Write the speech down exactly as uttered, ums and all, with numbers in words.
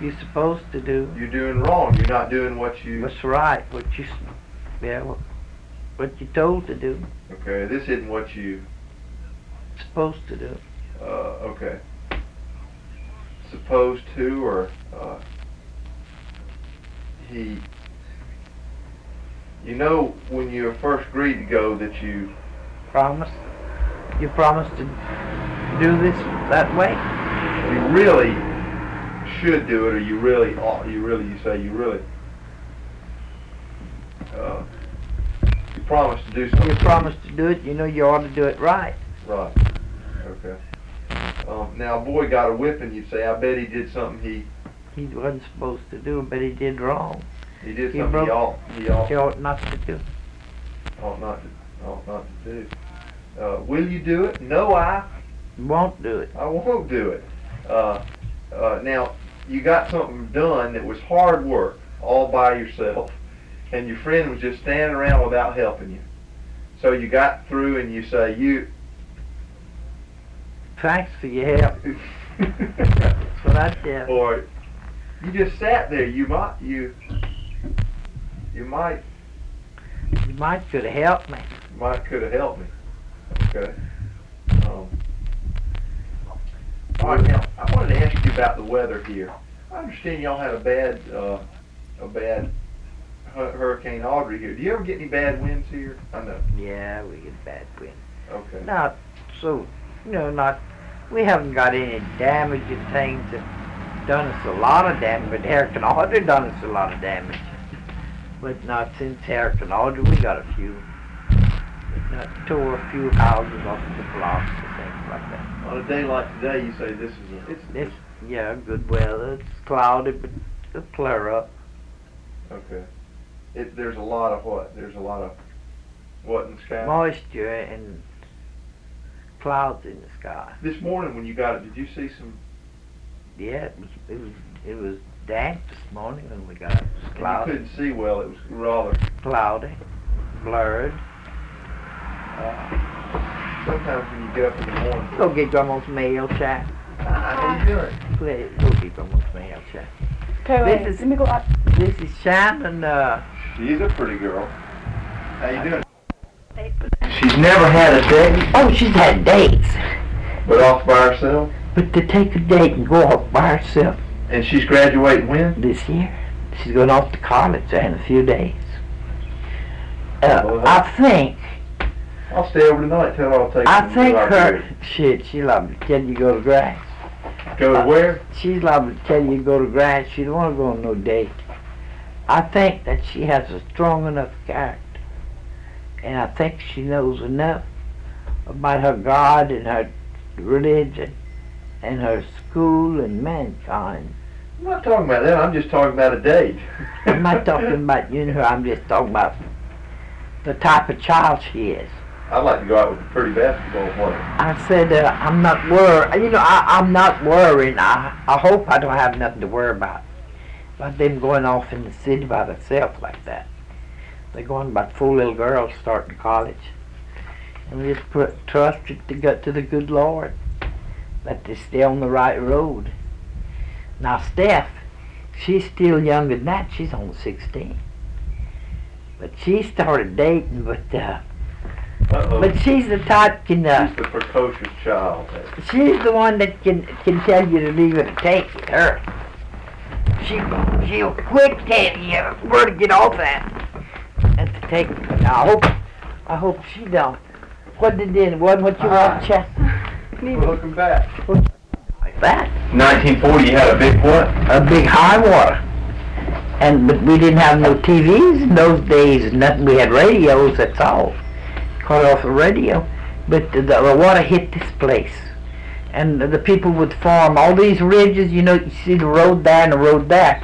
you're supposed to do. You're doing wrong. You're not doing what you... What's right, what you, yeah, what, what you're told to do. Okay, this isn't what you... Supposed to do. Uh, okay. Supposed to, or, uh, he... You know, when you first agreed to go that you... Promise? You promised to do this that way? You really should do it, or you really ought, you really, you say you really... Uh, you promised to do something. You promised to do it, you know you ought to do it right. Right. Okay. Um, now, a boy got a whipping, you'd say, I bet he did something he... He wasn't supposed to do, but he did wrong. He did He something broke- he ought, he ought, He ought not to do. ought not to, ought not to do. Uh, will you do it? No, I, You won't do it. I won't do it. Uh, uh, now, you got something done that was hard work, all by yourself, and your friend was just standing around without helping you. So you got through and you say, you... Thanks for your help. That's what I tell. Or you just sat there, you might, you, you might, You might could have helped me. might could have helped me. Okay. Um, all right, now I wanted to ask you about the weather here. I understand y'all had a bad, uh, a bad hu- Hurricane Audrey here. Do you ever get any bad winds here? I know. Yeah, we get bad wind. Okay. Not so, you know, not, we haven't got any damage and things that done us a lot of damage, but Hurricane Audrey done us a lot of damage. But not since Hurricane Audrey, we got a few. Not tore a few houses off the blocks and things like that. On a day like today, you say this is a, it's, It's, yeah, good weather. It's cloudy, but it'll clear up. okay. It, there's a lot of what? There's a lot of what in the sky? Moisture and clouds in the sky. This morning when you got it, did you see some? Yeah, it was, it was, it was damp this morning when we got it. It was And you cloudy, couldn't see well. It was rather. cloudy, blurred. Uh, sometimes when you get up in the morning. Go get Grandma's mail, chat. Hi, how you doing? Please, go get Grandma's mail, chat. Okay, wait, This is- let me go up. This is Shannon, uh, She's a pretty girl. How you doing? She's never had a date, oh, she's had dates. but off by herself. But to take a date and go off by herself And she's graduating when? this year, she's going off to college in a few days. Uh, Well, I think, I'll stay over tonight. Tell her I'll take I you to think our her, beer. shit, she loved to tell you go to grass. Go to where? She's liable to tell you go to grass. She don't want to go on no date. I think that she has a strong enough character. And I think she knows enough about her God and her religion and her school and mankind. I'm not talking about that. I'm just talking about a date. I'm not talking about you and her. I'm just talking about the type of child she is. I'd like to go out with a pretty basketball player. I said, uh, I'm not worried. You know, I, I'm not worrying. I, I hope I don't have nothing to worry about. About them going off in the city by themselves like that. They're going about four little girls starting college. And we just put, trust it to, go, to the good Lord that they stay on the right road. Now, Steph, she's still younger than that. She's only sixteen. But she started dating, but uh, Uh-oh. but she's the type can. Uh, She's the precocious child. She's the one that can can tell you to leave it and take it. Her. She she'll quick tell you where to get off at and to take it. Now, I hope I hope she don't. What did it? What what you want, Chess? Welcome back. Like that? nineteen forty, you had a big what? A big high water. And but we didn't have no T Vs in those days. Nothing. We had radios. That's all. Caught off the radio. But the, the water hit this place. And the people would farm all these ridges, you know, you see the road there and the road there.